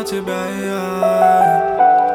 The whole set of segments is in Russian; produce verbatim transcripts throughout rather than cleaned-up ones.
тебя и я.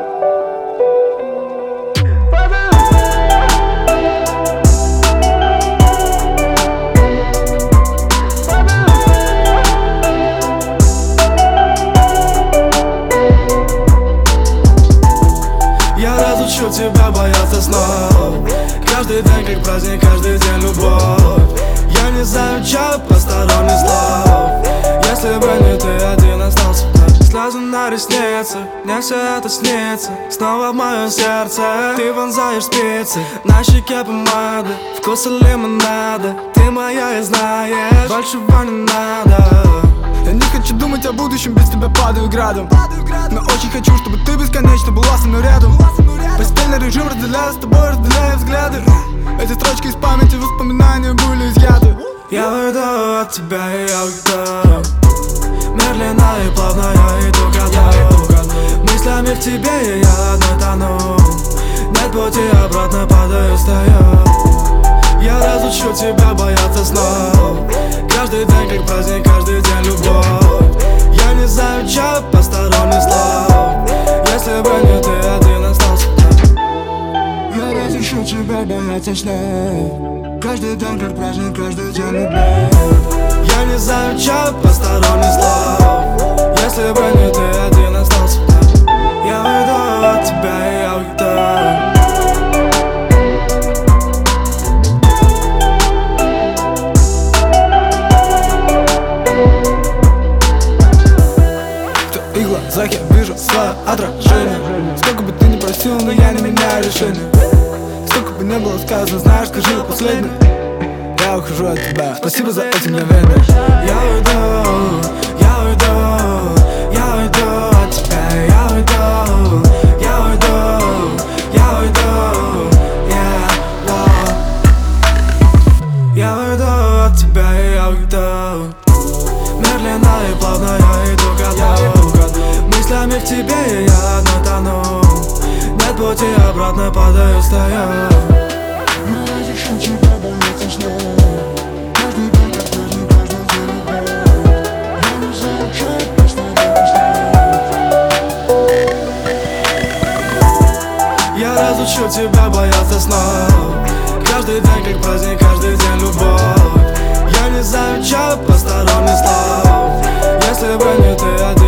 Я разучу тебя бояться снов. Каждый день как праздник, каждый день любовь. Я не замечаю посторонних слов. Если бы не ты, один остался бы. Слезы на ресницах, мне все это снится. Снова в моем сердце ты вонзаешь спицы. На щеке помада, вкуса лимонада. Ты моя и знаешь, большего не надо. Я не хочу думать о будущем, без тебя падаю градом. Но очень хочу, чтобы ты бесконечно была со мной рядом. Постельный режим разделяет с тобой, разделяя взгляды. Эти строчки из памяти, воспоминания были изъяты. Я уйду от тебя и я уйду. Медленно и плавно я иду ко дну. Мыслями в тебе и я одной тону. Нет пути обратно, падаю, стою. Я разучу тебя бояться снов. Каждый день как праздник, каждый день любовь. Я не замечаю посторонних слов. Если бы не ты, один остался. Я разучу тебя бояться снов. Каждый день как праздник, каждый день любовь. Я не замечаю посторонних слов. Если бы не ты, один остался. Я уйду от тебя и я уйду. В твоих глазах я вижу свое отражение. Сколько бы ты ни просил, но я не меняю решение. Сколько бы не было сказано, знаешь, скажи последний. Я ухожу от тебя, спасибо за эти мгновения. Я уйду, я уйду, я уйду от тебя, я уйду, я уйду, я уйду, yeah, wow. Я уйду от тебя и я уйду. Медленно и плавно я иду ко дну. Мыслями в тебе и я одной тону. Нет пути обратно, падаю, стою. Я разучу тебя бояться снов. Каждый день как праздник, каждый день любовь. Я не замечаю посторонних слов. Если бы не ты,